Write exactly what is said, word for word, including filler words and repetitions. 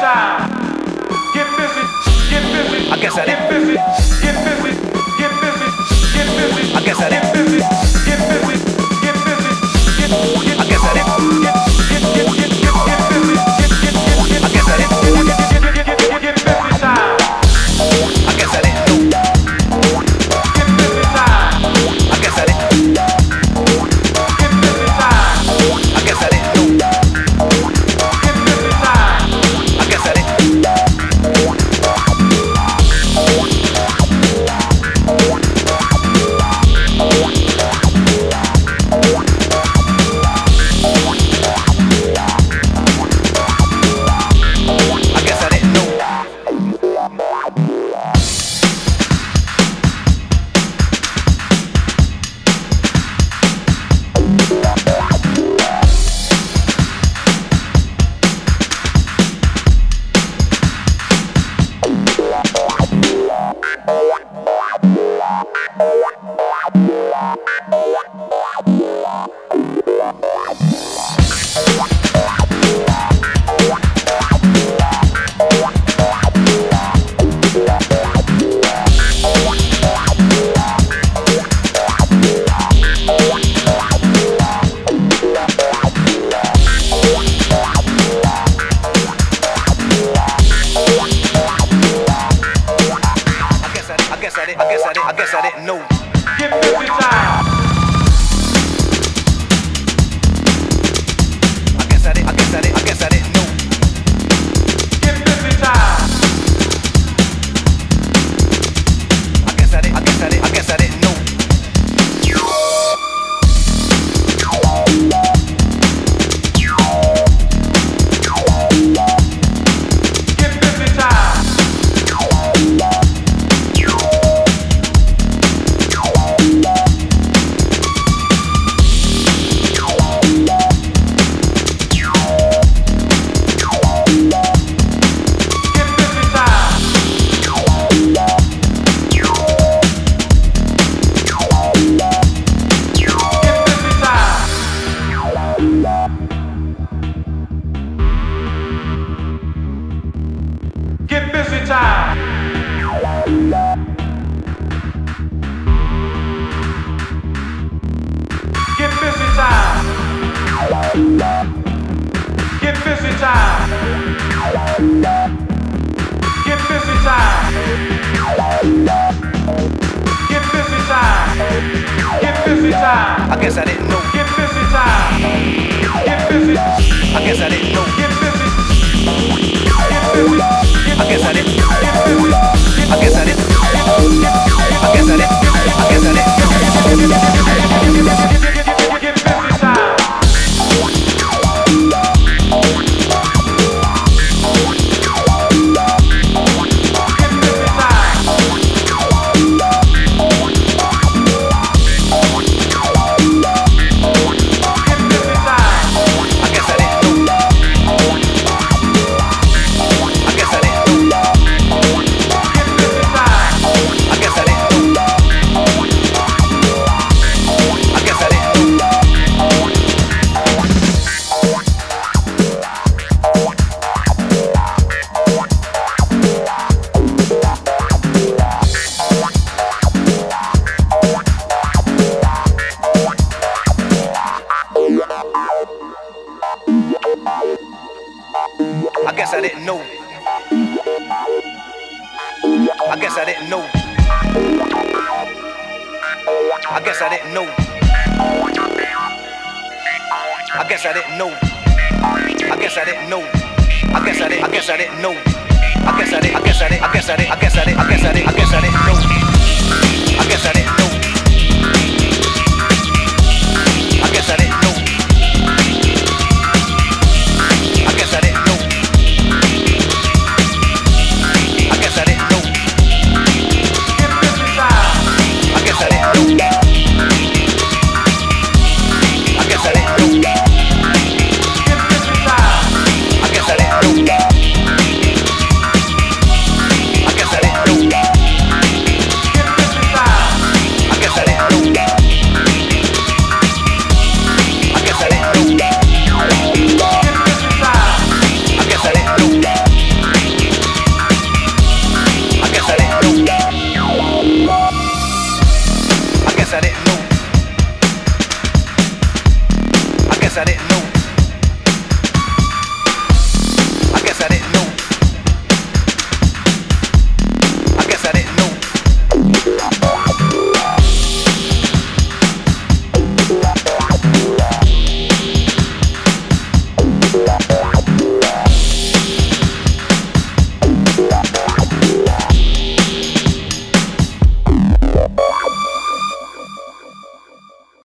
time. Get busy, get busy. I guess I get did. busy, get busy, get busy, get busy. I guess I get did. busy, get busy, get busy, get get. I guess I did. Get get get get get get busy, get get get get. I guess I did. Get get get get get get busy time. I guess I didn't know. Get busy time. I guess I didn't. Get busy time. I guess I didn't know. Get busy time. I guess I didn't. I guess I didn't know. I guess I didn't. I guess I didn't. I guess I didn't know. Get busy time. I guess I didn't. I guess I didn't. I guess I didn't know. Get busy time. I guess I didn't. I guess I didn't. I guess I didn't know. Get busy time. Get busy time. Get busy time. Get busy time. Get busy time. Get busy time. Get busy time. Get busy time. Get busy time. I guess I didn't know. Get busy time. Get busy. I guess I didn't know. Get busy. Get busy. I guess I didn't. Get busy. I guess I didn't. I guess I didn't. I guess I didn't. Get busy time. Get busy time. Get busy time. I guess I didn't know. I guess I didn't know. Get busy time. I guess I didn't know. I guess I didn't know. I guess I didn't know. I guess I didn't know. I guess I didn't know. I guess I didn't know. I guess I didn't know. I guess I didn't. I guess I didn't know. I guess I didn't. I guess I didn't. I guess I didn't. I guess I didn't. I guess I didn't. I guess I didn't know.